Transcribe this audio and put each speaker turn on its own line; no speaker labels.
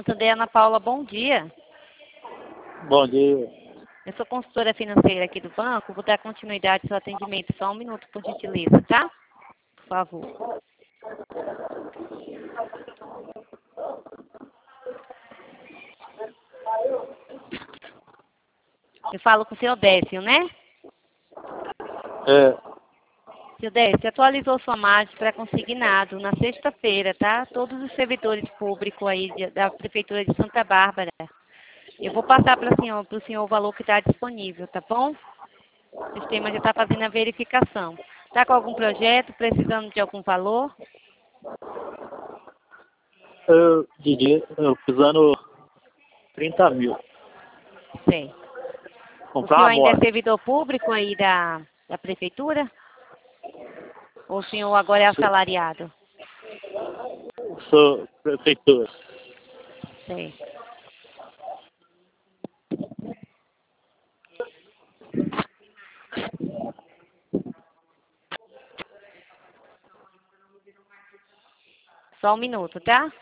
Santander, Ana Paula, bom dia.
Bom dia.
Eu sou consultora financeira aqui do banco, vou dar continuidade ao seu atendimento. Só um minuto, por gentileza, tá? Por favor. Eu falo com o senhor Décio, né?
É,
Senhor Décio, atualizou sua margem para consignado na sexta-feira, tá? Todos os servidores públicos aí da Prefeitura de Santa Bárbara. Eu vou passar para o senhor o valor que está disponível, tá bom? O sistema já está fazendo a verificação. Está com algum projeto, precisando de algum valor?
eu precisando 30 mil.
Sei. O
Comprar
senhor
uma
ainda é
moto.
servidor público aí da Prefeitura? Ou o senhor agora é assalariado?
Sou prefeitura.
Sei. Só um minuto, tá?